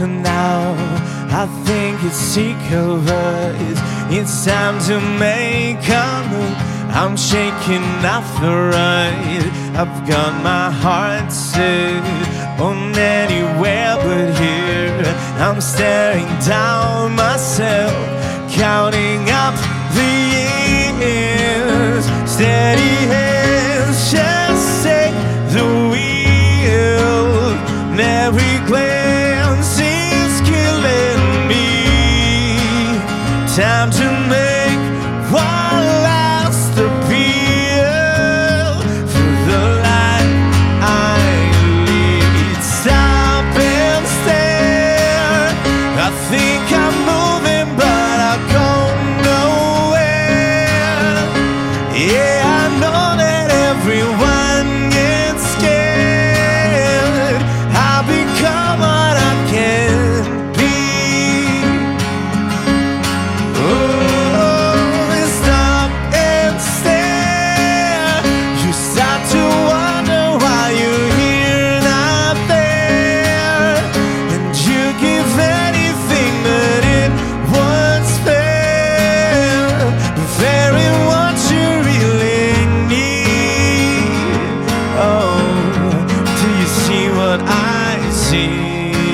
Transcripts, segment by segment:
And now I think it's over. It's time to make a move. I'm shaking off the ride. I've got my heart set on anywhere but here. I'm staring down myself, counting up the years. Steady hands just take the wheel. And every glance is killing me. Time to make one last appeal for the life I lead. Stop and stare. I think I'm moving, but I go nowhere. Yeah, I know that everyone gets scared. I become what I can be. Oh, stop and stare. You start to wonder why you're here, not there. And you give anything that it was fair. Fair in what you really need. Oh, do you see what I see?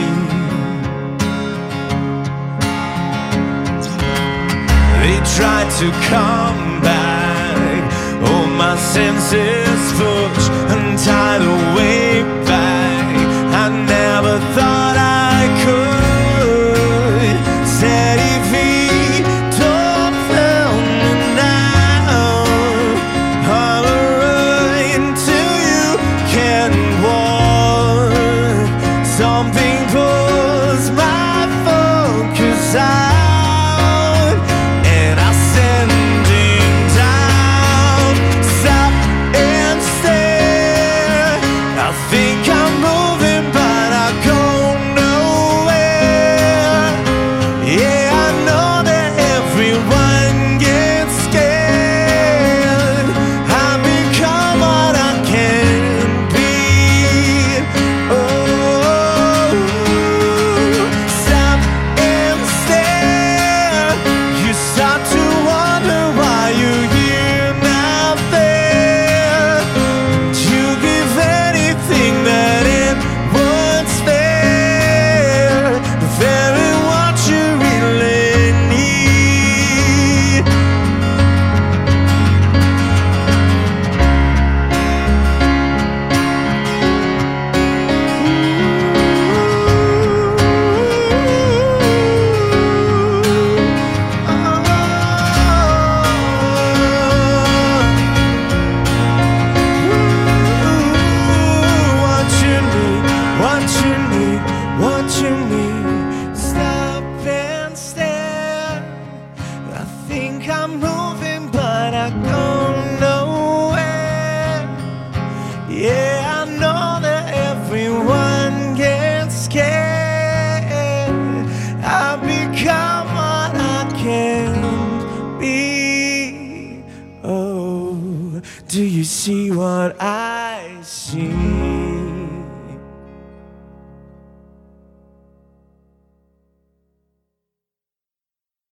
They tried to come back. All my senses push and tie the way back. I never thought I could. Steady feet don't fail me now. All right till you can walk. Something pulls my focus out, and I sending down. Stop and stare. I think I'm moving, but I go nowhere. Yeah, I know that everyone gets scared. I become what I can be. Oh, stop and stare. You start to wonder why you're here, not there. You give anything that it was fair. Fair in what you really need. What you need, what you need, what you need. Stop and stare. I think I'm moving, but I go nowhere. Yeah, I know that everyone gets scared. I become what I can be. Oh, do you see what I